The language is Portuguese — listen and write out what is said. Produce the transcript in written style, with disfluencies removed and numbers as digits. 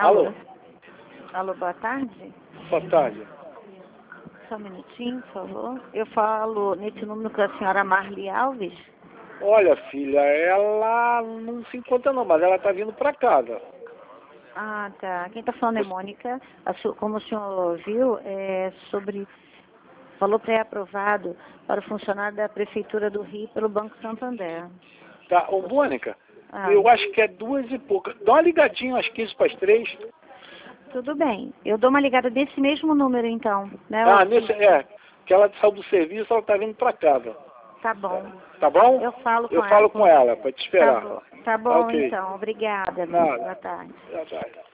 Alô? Alô, boa tarde. Boa tarde. Só um minutinho, por favor. Eu falo nesse número com a senhora Marli Alves. Olha, filha, ela não se encontra não, mas ela está vindo para casa. Ah, tá. Quem está falando é Mônica. Como o senhor viu, é sobre valor pré-aprovado para o funcionário da Prefeitura do Rio pelo Banco Santander. Tá, ô Mônica, Ah. eu acho que é 2 e pouca. Dá uma ligadinha às 15 para as 3. Tudo bem. Eu dou uma ligada desse mesmo número, então. Né? Ah, que ela saiu do serviço, ela está vindo para casa. Tá bom. Tá bom? Eu falo com Eu ela. falo com ela, para te esperar. Tá bom Ok. então. Obrigada. Nada. Boa tarde. Boa tarde.